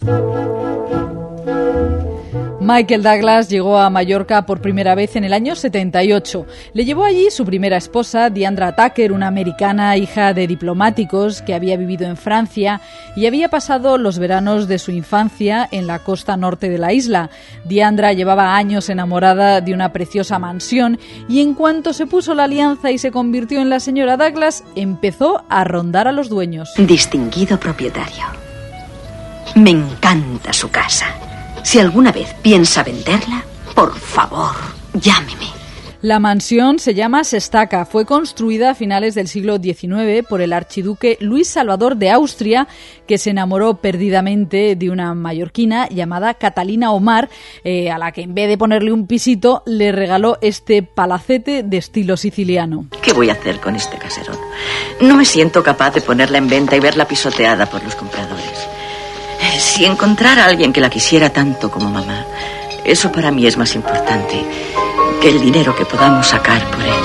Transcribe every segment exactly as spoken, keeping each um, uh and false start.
Michael Douglas llegó a Mallorca por primera vez en el año setenta y ocho. Le llevó allí su primera esposa, Diandra Tucker, una americana hija de diplomáticos que había vivido en Francia y había pasado los veranos de su infancia en la costa norte de la isla. Diandra llevaba años enamorada de una preciosa mansión y en cuanto se puso la alianza y se convirtió en la señora Douglas, empezó a rondar a los dueños. Distinguido propietario, me encanta su casa. Si alguna vez piensa venderla, por favor, llámeme. La mansión se llama Sestaca. Fue construida a finales del siglo diecinueve por el archiduque Luis Salvador de Austria, que se enamoró perdidamente de una mallorquina llamada Catalina Omar, eh, a la que en vez de ponerle un pisito, le regaló este palacete de estilo siciliano. ¿Qué voy a hacer con este caserón? No me siento capaz de ponerla en venta y verla pisoteada por los compradores. Si encontrara a alguien que la quisiera tanto como mamá, eso para mí es más importante que el dinero que podamos sacar por ella.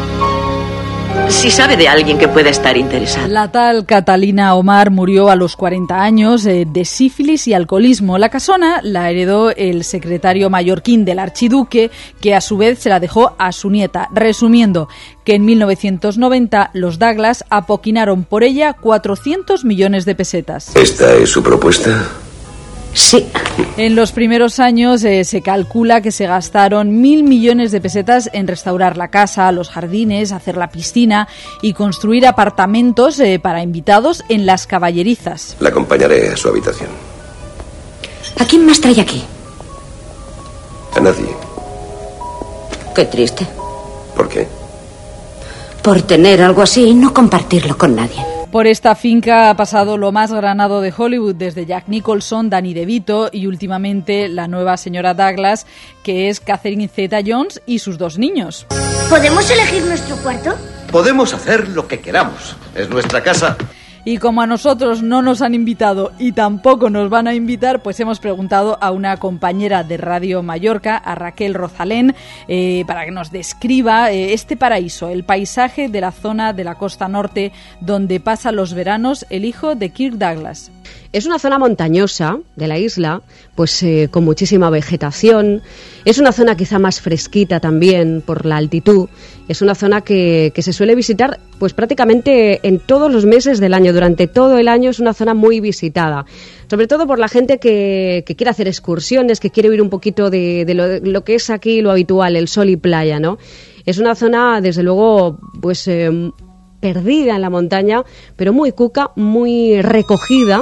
Si sabe de alguien que pueda estar interesado. La tal Catalina Omar murió a los cuarenta años eh, de sífilis y alcoholismo. La casona la heredó el secretario mallorquín del archiduque, que a su vez se la dejó a su nieta. Resumiendo, que en mil novecientos noventa los Douglas apoquinaron por ella cuatrocientos millones de pesetas. ¿Esta es su propuesta? Sí. En los primeros años eh, se calcula que se gastaron mil millones de pesetas en restaurar la casa, los jardines, hacer la piscina y construir apartamentos eh, para invitados en las caballerizas. La acompañaré a su habitación. ¿A quién más trae aquí? A nadie. Qué triste. ¿Por qué? Por tener algo así y no compartirlo con nadie. Por esta finca ha pasado lo más granado de Hollywood, desde Jack Nicholson, Danny DeVito y últimamente la nueva señora Douglas, que es Catherine Zeta-Jones y sus dos niños. ¿Podemos elegir nuestro cuarto? Podemos hacer lo que queramos. Es nuestra casa. Y como a nosotros no nos han invitado y tampoco nos van a invitar, pues hemos preguntado a una compañera de Radio Mallorca, a Raquel Rozalén, eh, para que nos describa eh, este paraíso, el paisaje de la zona de la costa norte donde pasa los veranos el hijo de Kirk Douglas. Es una zona montañosa de la isla, pues eh, con muchísima vegetación. Es una zona quizá más fresquita también por la altitud. Es una zona que, que se suele visitar pues prácticamente en todos los meses del año. Durante todo el año es una zona muy visitada. Sobre todo por la gente que, que quiere hacer excursiones, que quiere oír un poquito de, de, lo, de lo que es aquí lo habitual, el sol y playa, ¿no? Es una zona, desde luego, pues eh, perdida en la montaña, pero muy cuca, muy recogida.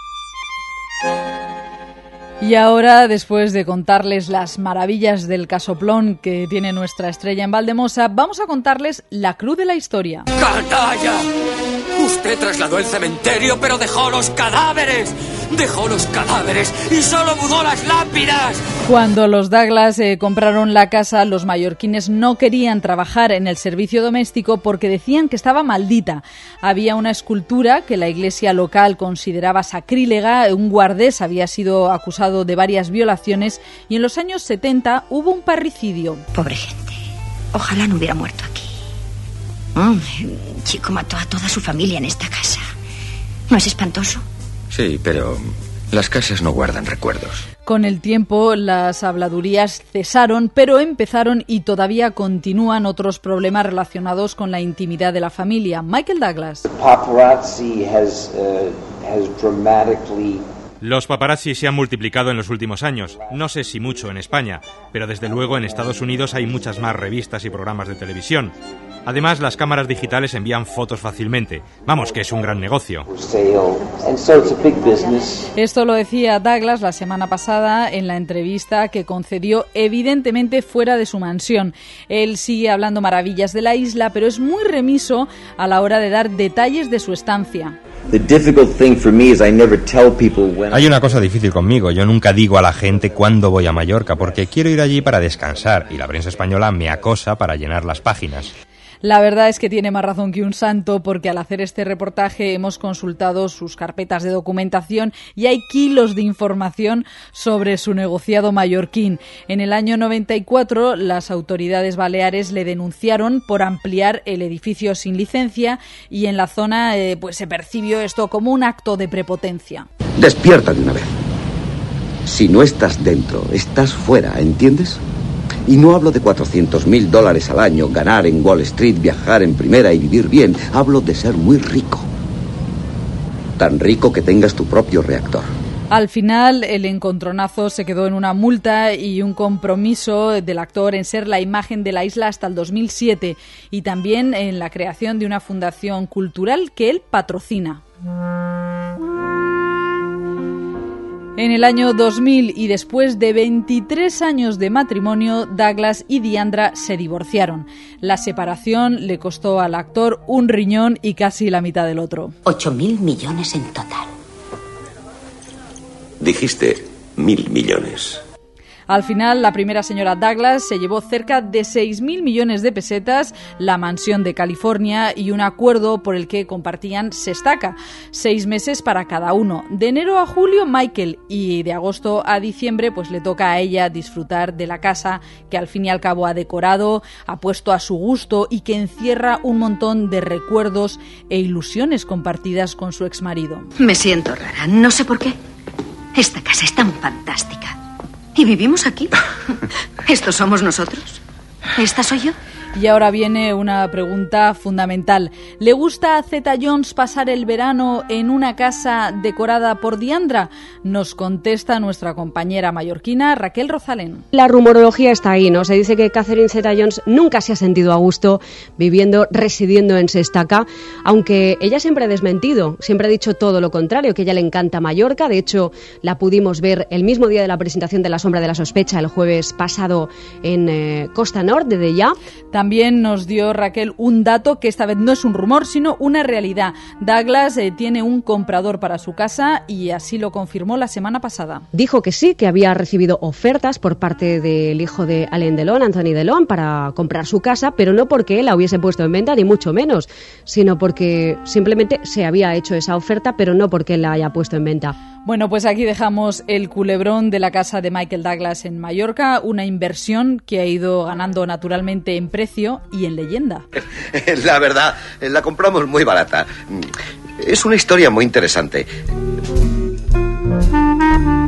Y ahora, después de contarles las maravillas del casoplón que tiene nuestra estrella en Valdemosa, vamos a contarles la cruz de la historia. ¡Canalla! Usted trasladó el cementerio, pero dejó los cadáveres. Dejó los cadáveres y solo mudó las lápidas. Cuando los Douglas eh, compraron la casa, los mallorquines no querían trabajar en el servicio doméstico porque decían que estaba maldita. Había una escultura que la iglesia local consideraba sacrílega, un guardés había sido acusado de varias violaciones y en los años setenta hubo un parricidio. Pobre gente. Ojalá no hubiera muerto aquí. Mm, el chico mató a toda su familia en esta casa. ¿No es espantoso? Sí, pero las casas no guardan recuerdos. Con el tiempo las habladurías cesaron, pero empezaron y todavía continúan otros problemas relacionados con la intimidad de la familia. Michael Douglas. Paparazzi has, uh, has dramatically... Los paparazzi se han multiplicado en los últimos años. No sé si mucho en España, pero desde luego en Estados Unidos hay muchas más revistas y programas de televisión. Además, las cámaras digitales envían fotos fácilmente. Vamos, que es un gran negocio. Esto lo decía Douglas la semana pasada en la entrevista que concedió evidentemente fuera de su mansión. Él sigue hablando maravillas de la isla, pero es muy remiso a la hora de dar detalles de su estancia. Hay una cosa difícil conmigo. Yo nunca digo a la gente cuándo voy a Mallorca, porque quiero ir allí para descansar y la prensa española me acosa para llenar las páginas. La verdad es que tiene más razón que un santo, porque al hacer este reportaje hemos consultado sus carpetas de documentación y hay kilos de información sobre su negociado mallorquín. En el año noventa y cuatro, las autoridades baleares le denunciaron por ampliar el edificio sin licencia y en la zona eh, pues se percibió esto como un acto de prepotencia. Despierta de una vez. Si no estás dentro, estás fuera, ¿entiendes? Y no hablo de cuatrocientos mil dólares al año, ganar en Wall Street, viajar en primera y vivir bien. Hablo de ser muy rico. Tan rico que tengas tu propio reactor. Al final, el encontronazo se quedó en una multa y un compromiso del actor en ser la imagen de la isla hasta el dos mil siete y también en la creación de una fundación cultural que él patrocina. En el año dos mil y después de veintitrés años de matrimonio, Douglas y Diandra se divorciaron. La separación le costó al actor un riñón y casi la mitad del otro. Ocho mil millones en total. Dijiste mil millones. Al final, la primera señora Douglas se llevó cerca de seis mil millones de pesetas, la mansión de California y un acuerdo por el que compartían sestaca. Seis meses para cada uno. De enero a julio, Michael, y de agosto a diciembre, pues le toca a ella disfrutar de la casa que al fin y al cabo ha decorado, ha puesto a su gusto y que encierra un montón de recuerdos e ilusiones compartidas con su exmarido. Me siento rara, no sé por qué. Esta casa es tan fantástica. ¿Y vivimos aquí? ¿Estos somos nosotros? ¿Esta soy yo? Y ahora viene una pregunta fundamental. ¿Le gusta a Zeta Jones pasar el verano en una casa decorada por Diandra? Nos contesta nuestra compañera mallorquina Raquel Rosalén. La rumorología está ahí, ¿no? Se dice que Catherine Zeta-Jones nunca se ha sentido a gusto viviendo, residiendo en Sestaca, aunque ella siempre ha desmentido, siempre ha dicho todo lo contrario, que ella le encanta Mallorca. De hecho, la pudimos ver el mismo día de la presentación de La sombra de la sospecha, el jueves pasado en eh, Costa Nord de Deià. También nos dio Raquel un dato que esta vez no es un rumor, sino una realidad. Douglas eh, tiene un comprador para su casa y así lo confirmó la semana pasada. Dijo que sí, que había recibido ofertas por parte del hijo de Alain Delon, Anthony Delon, para comprar su casa, pero no porque él la hubiese puesto en venta, ni mucho menos, sino porque simplemente se había hecho esa oferta, pero no porque él la haya puesto en venta. Bueno, pues aquí dejamos el culebrón de la casa de Michael Douglas en Mallorca, una inversión que ha ido ganando naturalmente en precio y en leyenda. La verdad, la compramos muy barata. Es una historia muy interesante.